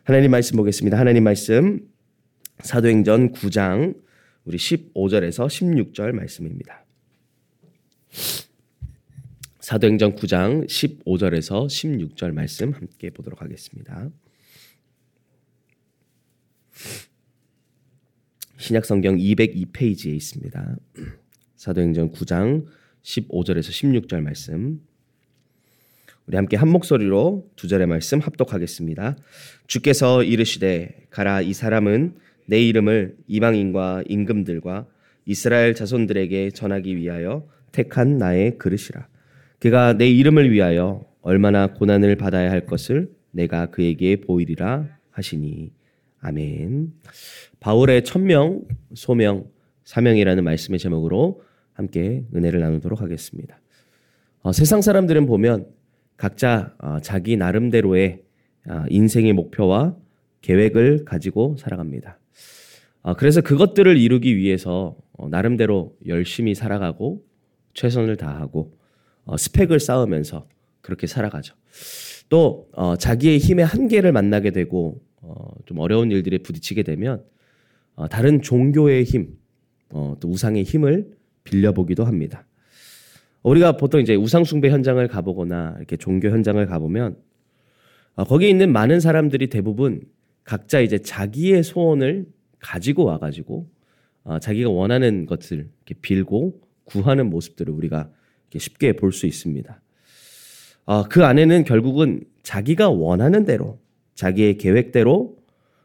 하나님 말씀 보겠습니다. 하나님 말씀 사도행전 9장 우리 15절에서 16절 말씀입니다. 사도행전 9장 15절에서 16절 말씀 함께 보도록 하겠습니다. 신약성경 202페이지에 있습니다. 사도행전 9장 15절에서 16절 말씀 우리 함께 한 목소리로 두 절의 말씀 합독하겠습니다. 주께서 이르시되 가라, 이 사람은 내 이름을 이방인과 임금들과 이스라엘 자손들에게 전하기 위하여 택한 나의 그릇이라. 그가 내 이름을 위하여 얼마나 고난을 받아야 할 것을 내가 그에게 보이리라 하시니. 아멘. 바울의 천명, 소명, 사명이라는 말씀의 제목으로 함께 은혜를 나누도록 하겠습니다. 세상 사람들은 보면 각자 자기 나름대로의 인생의 목표와 계획을 가지고 살아갑니다. 그래서 그것들을 이루기 위해서 나름대로 열심히 살아가고 최선을 다하고 스펙을 쌓으면서 그렇게 살아가죠. 또 자기의 힘의 한계를 만나게 되고 좀 어려운 일들에 부딪히게 되면 다른 종교의 힘, 또 우상의 힘을 빌려보기도 합니다. 우리가 보통 이제 우상 숭배 현장을 가보거나 이렇게 종교 현장을 가보면 거기에 있는 많은 사람들이 대부분 각자 이제 자기의 소원을 가지고 와가지고 자기가 원하는 것을 이렇게 빌고 구하는 모습들을 우리가 이렇게 쉽게 볼 수 있습니다. 그 안에는 결국은 자기가 원하는 대로 자기의 계획대로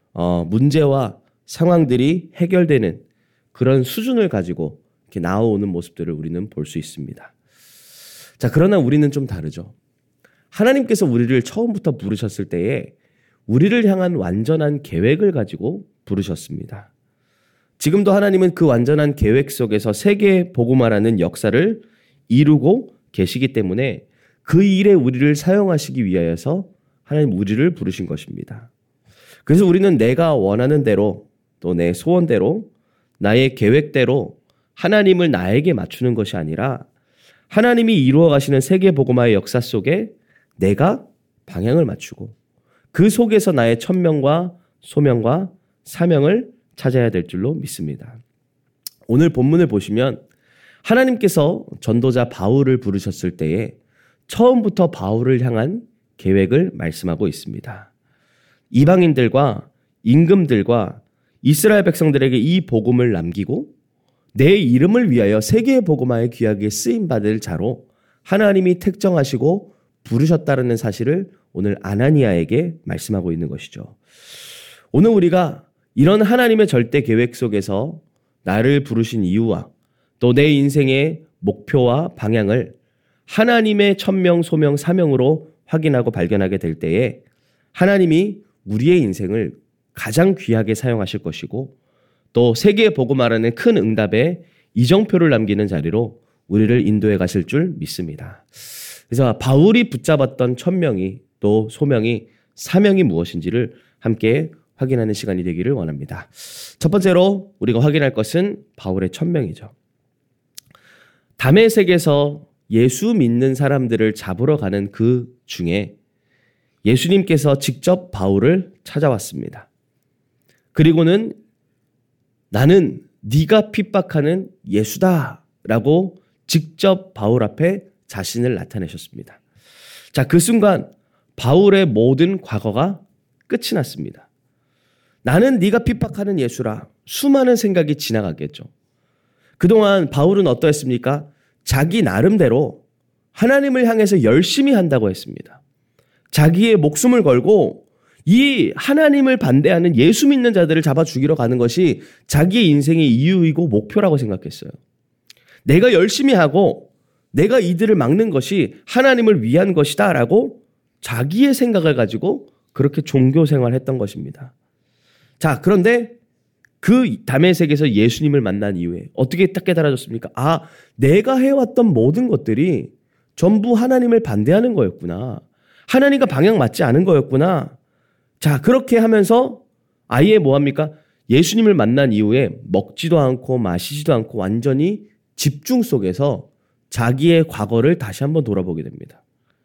문제와 상황들이 해결되는 그런 수준을 가지고 이렇게 나오는 모습들을 우리는 볼 수 있습니다. 자, 그러나 우리는 좀 다르죠. 하나님께서 우리를 처음부터 부르셨을 때에 우리를 향한 완전한 계획을 가지고 부르셨습니다. 지금도 하나님은 그 완전한 계획 속에서 세계 복음화라는 역사를 이루고 계시기 때문에 그 일에 우리를 사용하시기 위하여서 하나님 우리를 부르신 것입니다. 그래서 우리는 내가 원하는 대로 또 내 소원대로 나의 계획대로 하나님을 나에게 맞추는 것이 아니라 하나님이 이루어 가시는 세계 복음화의 역사 속에 내가 방향을 맞추고 그 속에서 나의 천명과 소명과 사명을 찾아야 될 줄로 믿습니다. 오늘 본문을 보시면 하나님께서 전도자 바울을 부르셨을 때에 처음부터 바울을 향한 계획을 말씀하고 있습니다. 이방인들과 임금들과 이스라엘 백성들에게 이 복음을 남기고 내 이름을 위하여 세계의 복음화에 귀하게 쓰임받을 자로 하나님이 택정하시고 부르셨다는 사실을 오늘 아나니아에게 말씀하고 있는 것이죠. 오늘 우리가 이런 하나님의 절대 계획 속에서 나를 부르신 이유와 또 내 인생의 목표와 방향을 하나님의 천명, 소명, 사명으로 확인하고 발견하게 될 때에 하나님이 우리의 인생을 가장 귀하게 사용하실 것이고 또 세계의 복음화라는 큰 응답에 이정표를 남기는 자리로 우리를 인도해 가실 줄 믿습니다. 그래서 바울이 붙잡았던 천명이 또 소명이 사명이 무엇인지를 함께 확인하는 시간이 되기를 원합니다. 첫 번째로 우리가 확인할 것은 바울의 천명이죠. 다메섹에서 예수 믿는 사람들을 잡으러 가는 그 중에 예수님께서 직접 바울을 찾아왔습니다. 그리고는 나는 네가 핍박하는 예수다라고 직접 바울 앞에 자신을 나타내셨습니다. 자, 그 순간 바울의 모든 과거가 끝이 났습니다. 나는 네가 핍박하는 예수라. 수많은 생각이 지나갔겠죠. 그동안 바울은 어떠했습니까? 자기 나름대로 하나님을 향해서 열심히 한다고 했습니다. 자기의 목숨을 걸고 이 하나님을 반대하는 예수 믿는 자들을 잡아 죽이러 가는 것이 자기의 인생의 이유이고 목표라고 생각했어요. 내가 열심히 하고 내가 이들을 막는 것이 하나님을 위한 것이다라고 자기의 생각을 가지고 그렇게 종교 생활했던 것입니다. 자, 그런데 그 다메섹에서 예수님을 만난 이후에 어떻게 딱 깨달아졌습니까? 아, 내가 해왔던 모든 것들이 전부 하나님을 반대하는 거였구나. 하나님과 방향 맞지 않은 거였구나. 자, 그렇게 하면서 아예 뭐합니까? 예수님을 만난 이후에 먹지도 않고 마시지도 않고 완전히 집중 속에서 자기의 과거를 다시 한번 돌아보게 됩니다.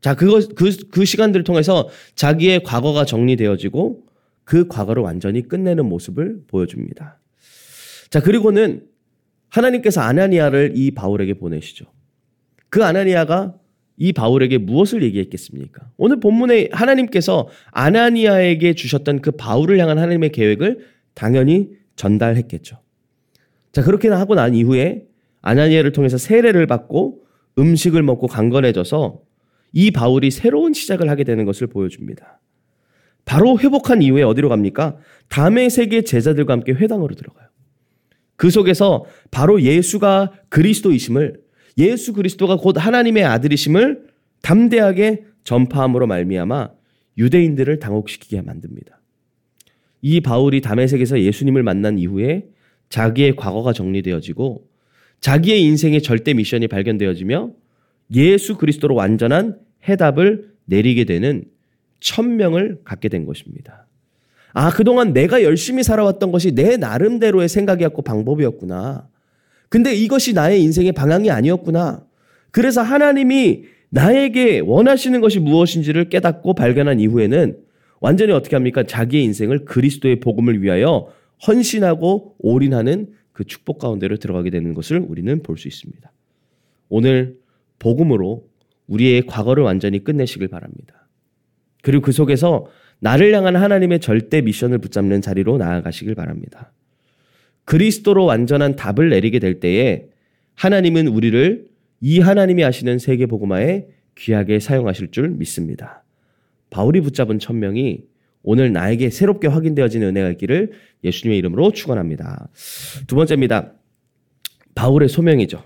자, 그 시간들을 통해서 자기의 과거가 정리되어지고 그 과거를 완전히 끝내는 모습을 보여줍니다. 자, 그리고는 하나님께서 아나니아를 이 바울에게 보내시죠. 그 아나니아가 이 바울에게 무엇을 얘기했겠습니까? 오늘 본문에 하나님께서 아나니아에게 주셨던 그 바울을 향한 하나님의 계획을 당연히 전달했겠죠. 자, 그렇게 하고 난 이후에 아나니아를 통해서 세례를 받고 음식을 먹고 강건해져서 이 바울이 새로운 시작을 하게 되는 것을 보여줍니다. 바로 회복한 이후에 어디로 갑니까? 다메섹의 제자들과 함께 회당으로 들어가요. 그 속에서 바로 예수가 그리스도이심을, 예수 그리스도가 곧 하나님의 아들이심을 담대하게 전파함으로 말미암아 유대인들을 당혹시키게 만듭니다. 이 바울이 다메섹에서 예수님을 만난 이후에 자기의 과거가 정리되어지고 자기의 인생의 절대 미션이 발견되어지며 예수 그리스도로 완전한 해답을 내리게 되는 천명을 갖게 된 것입니다. 아, 그동안 내가 열심히 살아왔던 것이 내 나름대로의 생각이었고 방법이었구나. 근데 이것이 나의 인생의 방향이 아니었구나. 그래서 하나님이 나에게 원하시는 것이 무엇인지를 깨닫고 발견한 이후에는 완전히 어떻게 합니까? 자기의 인생을 그리스도의 복음을 위하여 헌신하고 올인하는 그 축복 가운데로 들어가게 되는 것을 우리는 볼 수 있습니다. 오늘 복음으로 우리의 과거를 완전히 끝내시길 바랍니다. 그리고 그 속에서 나를 향한 하나님의 절대 미션을 붙잡는 자리로 나아가시길 바랍니다. 그리스도로 완전한 답을 내리게 될 때에 하나님은 우리를 이 하나님이 하시는 세계 복음화에 귀하게 사용하실 줄 믿습니다. 바울이 붙잡은 천명이 오늘 나에게 새롭게 확인되어지는 은혜가 있기를 예수님의 이름으로 축원합니다. 두 번째입니다. 바울의 소명이죠.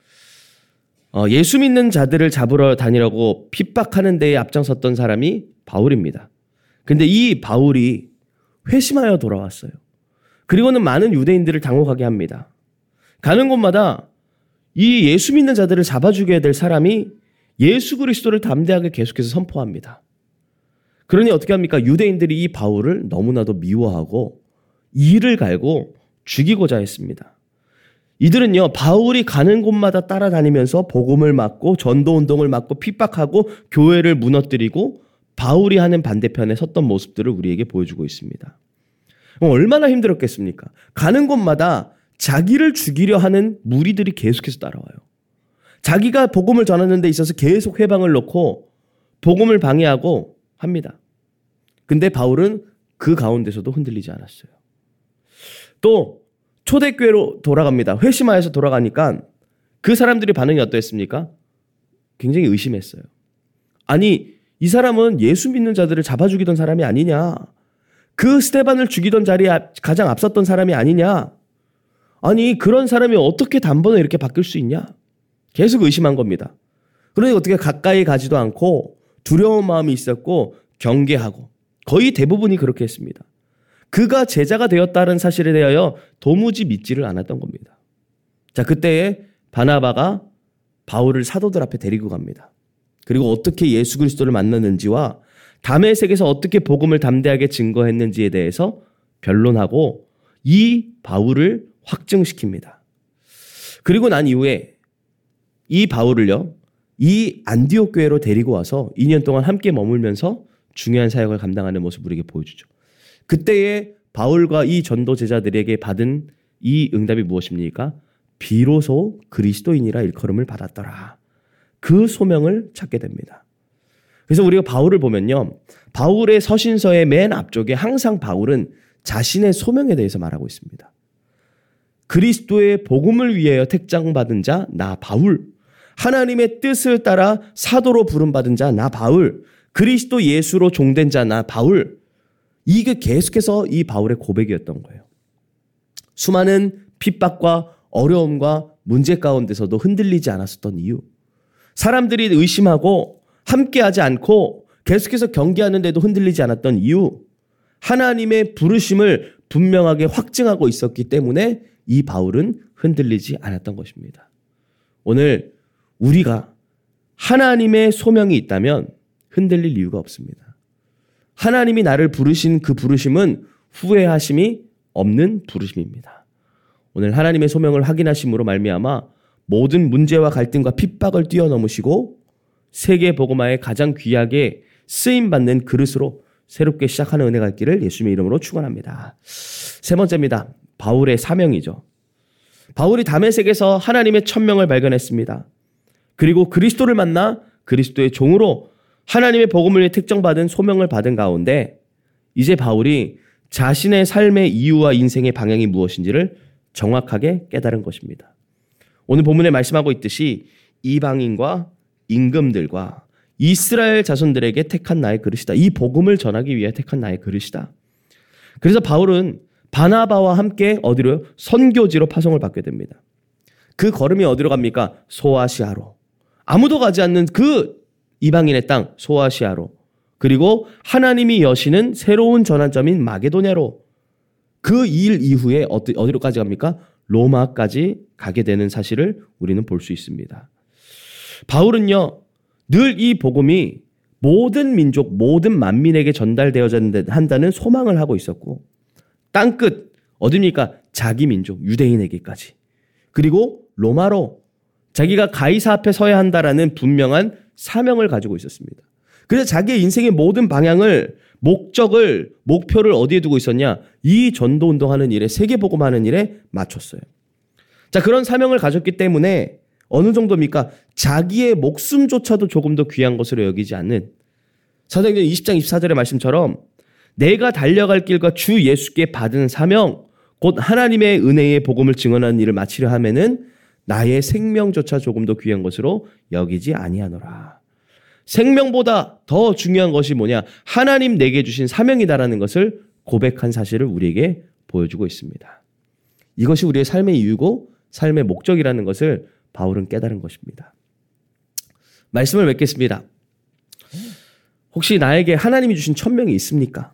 예수 믿는 자들을 잡으러 다니라고 핍박하는 데에 앞장섰던 사람이 바울입니다. 근데 이 바울이 회심하여 돌아왔어요. 그리고는 많은 유대인들을 당혹하게 합니다. 가는 곳마다 이 예수 믿는 자들을 잡아 죽여야 될 사람이 예수 그리스도를 담대하게 계속해서 선포합니다. 그러니 어떻게 합니까? 유대인들이 이 바울을 너무나도 미워하고 이를 갈고 죽이고자 했습니다. 이들은요, 바울이 가는 곳마다 따라다니면서 복음을 막고 전도운동을 막고 핍박하고 교회를 무너뜨리고 바울이 하는 반대편에 섰던 모습들을 우리에게 보여주고 있습니다. 얼마나 힘들었겠습니까? 가는 곳마다 자기를 죽이려 하는 무리들이 계속해서 따라와요. 자기가 복음을 전하는 데 있어서 계속 회방을 놓고 복음을 방해하고 합니다. 근데 바울은 그 가운데서도 흔들리지 않았어요. 또 초대교회로 돌아갑니다. 회심하여서 돌아가니까 그 사람들의 반응이 어떠했습니까? 굉장히 의심했어요. 아니, 이 사람은 예수 믿는 자들을 잡아 죽이던 사람이 아니냐? 그 스데반을 죽이던 자리에 가장 앞섰던 사람이 아니냐? 아니, 그런 사람이 어떻게 단번에 이렇게 바뀔 수 있냐? 계속 의심한 겁니다. 그러니 어떻게 가까이 가지도 않고 두려운 마음이 있었고 경계하고 거의 대부분이 그렇게 했습니다. 그가 제자가 되었다는 사실에 대하여 도무지 믿지를 않았던 겁니다. 자, 그때에 바나바가 바울을 사도들 앞에 데리고 갑니다. 그리고 어떻게 예수 그리스도를 만났는지와 다메섹에서 어떻게 복음을 담대하게 증거했는지에 대해서 변론하고 이 바울을 확증시킵니다. 그리고 난 이후에 이 바울을요, 이 안디옥 교회로 데리고 와서 2년 동안 함께 머물면서 중요한 사역을 감당하는 모습을 우리에게 보여주죠. 그때에 바울과 이 전도 제자들에게 받은 이 응답이 무엇입니까? 비로소 그리스도인이라 일컬음을 받았더라. 그 소명을 찾게 됩니다. 그래서 우리가 바울을 보면요, 바울의 서신서의 맨 앞쪽에 항상 바울은 자신의 소명에 대해서 말하고 있습니다. 그리스도의 복음을 위하여 택장받은 자 나 바울, 하나님의 뜻을 따라 사도로 부름받은 자 나 바울, 그리스도 예수로 종된 자 나 바울. 이게 계속해서 이 바울의 고백이었던 거예요. 수많은 핍박과 어려움과 문제 가운데서도 흔들리지 않았었던 이유, 사람들이 의심하고 함께하지 않고 계속해서 경계하는데도 흔들리지 않았던 이유, 하나님의 부르심을 분명하게 확증하고 있었기 때문에 이 바울은 흔들리지 않았던 것입니다. 오늘 우리가 하나님의 소명이 있다면 흔들릴 이유가 없습니다. 하나님이 나를 부르신 그 부르심은 후회하심이 없는 부르심입니다. 오늘 하나님의 소명을 확인하심으로 말미암아 모든 문제와 갈등과 핍박을 뛰어넘으시고 세계 복음화에 가장 귀하게 쓰임받는 그릇으로 새롭게 시작하는 은혜가 있기를 예수님의 이름으로 축원합니다. 세 번째입니다. 바울의 사명이죠. 바울이 다메섹에서 하나님의 천명을 발견했습니다. 그리고 그리스도를 만나 그리스도의 종으로 하나님의 복음을 위해 특정받은 소명을 받은 가운데 이제 바울이 자신의 삶의 이유와 인생의 방향이 무엇인지를 정확하게 깨달은 것입니다. 오늘 본문에 말씀하고 있듯이 이방인과 임금들과 이스라엘 자손들에게 택한 나의 그릇이다. 이 복음을 전하기 위해 택한 나의 그릇이다. 그래서 바울은 바나바와 함께 어디로요? 선교지로 파송을 받게 됩니다. 그 걸음이 어디로 갑니까? 소아시아로. 아무도 가지 않는 그 이방인의 땅 소아시아로. 그리고 하나님이 여시는 새로운 전환점인 마게도냐로. 그 일 이후에 어디로까지 갑니까? 로마까지 가게 되는 사실을 우리는 볼 수 있습니다. 바울은요, 늘 이 복음이 모든 민족, 모든 만민에게 전달되어야 한다는 소망을 하고 있었고, 땅끝, 어디입니까? 자기 민족, 유대인에게까지. 그리고 로마로 자기가 가이사 앞에 서야 한다라는 분명한 사명을 가지고 있었습니다. 그래서 자기의 인생의 모든 방향을, 목적을, 목표를 어디에 두고 있었냐? 이 전도운동하는 일에, 세계복음하는 일에 맞췄어요. 자, 그런 사명을 가졌기 때문에 어느 정도입니까? 자기의 목숨조차도 조금 더 귀한 것으로 여기지 않는 사도행전 20장 24절의 말씀처럼 내가 달려갈 길과 주 예수께 받은 사명, 곧 하나님의 은혜의 복음을 증언하는 일을 마치려 하면은 나의 생명조차 조금 더 귀한 것으로 여기지 아니하노라. 생명보다 더 중요한 것이 뭐냐? 하나님 내게 주신 사명이다라는 것을 고백한 사실을 우리에게 보여주고 있습니다. 이것이 우리의 삶의 이유고 삶의 목적이라는 것을 바울은 깨달은 것입니다. 말씀을 맺겠습니다. 혹시 나에게 하나님이 주신 천명이 있습니까?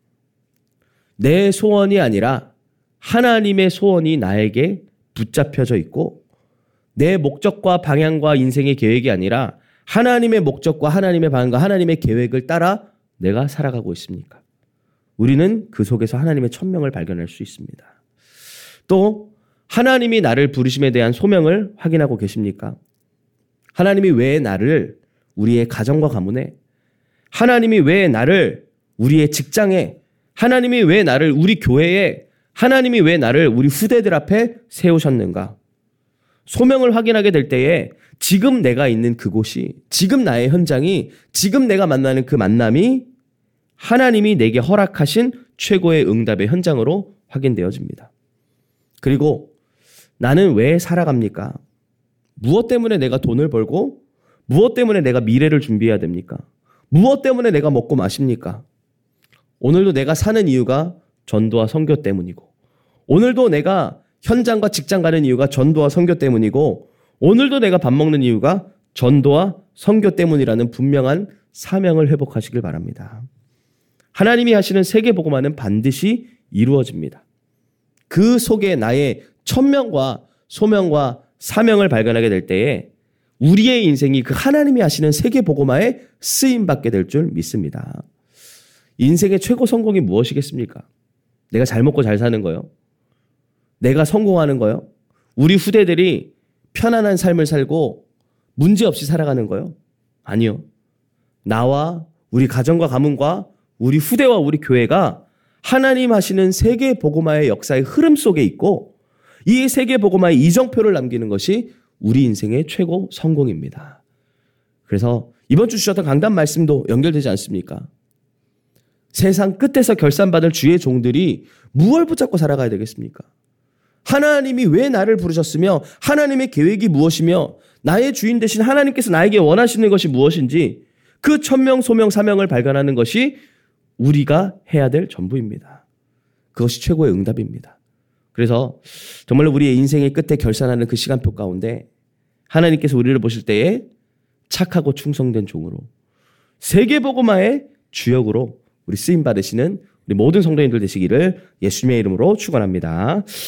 내 소원이 아니라 하나님의 소원이 나에게 붙잡혀져 있고 내 목적과 방향과 인생의 계획이 아니라 하나님의 목적과 하나님의 방향과 하나님의 계획을 따라 내가 살아가고 있습니까? 우리는 그 속에서 하나님의 천명을 발견할 수 있습니다. 또 하나님이 나를 부르심에 대한 소명을 확인하고 계십니까? 하나님이 왜 나를 우리의 가정과 가문에, 하나님이 왜 나를 우리의 직장에, 하나님이 왜 나를 우리 교회에, 하나님이 왜 나를 우리 후대들 앞에 세우셨는가? 소명을 확인하게 될 때에 지금 내가 있는 그곳이, 지금 나의 현장이, 지금 내가 만나는 그 만남이 하나님이 내게 허락하신 최고의 응답의 현장으로 확인되어집니다. 그리고 나는 왜 살아갑니까? 무엇 때문에 내가 돈을 벌고 무엇 때문에 내가 미래를 준비해야 됩니까? 무엇 때문에 내가 먹고 마십니까? 오늘도 내가 사는 이유가 전도와 선교 때문이고 오늘도 내가 현장과 직장 가는 이유가 전도와 선교 때문이고 오늘도 내가 밥 먹는 이유가 전도와 선교 때문이라는 분명한 사명을 회복하시길 바랍니다. 하나님이 하시는 세계복음화는 반드시 이루어집니다. 그 속에 나의 천명과 소명과 사명을 발견하게 될 때에 우리의 인생이 그 하나님이 하시는 세계복음화에 쓰임받게 될 줄 믿습니다. 인생의 최고 성공이 무엇이겠습니까? 내가 잘 먹고 잘 사는 거요? 내가 성공하는 거요? 우리 후대들이 편안한 삶을 살고 문제없이 살아가는 거요? 아니요. 나와 우리 가정과 가문과 우리 후대와 우리 교회가 하나님 하시는 세계복음화의 역사의 흐름 속에 있고 이 세계복음화의 이정표를 남기는 것이 우리 인생의 최고 성공입니다. 그래서 이번 주 주셨던 강단 말씀도 연결되지 않습니까? 세상 끝에서 결산받을 주의 종들이 무엇을 붙잡고 살아가야 되겠습니까? 하나님이 왜 나를 부르셨으며 하나님의 계획이 무엇이며 나의 주인 되신 하나님께서 나에게 원하시는 것이 무엇인지 그 천명, 소명, 사명을 발견하는 것이 우리가 해야 될 전부입니다. 그것이 최고의 응답입니다. 그래서 정말로 우리의 인생의 끝에 결산하는 그 시간표 가운데 하나님께서 우리를 보실 때에 착하고 충성된 종으로 세계복음화의 주역으로 우리 쓰임받으시는 우리 모든 성도님들 되시기를 예수님의 이름으로 축원합니다.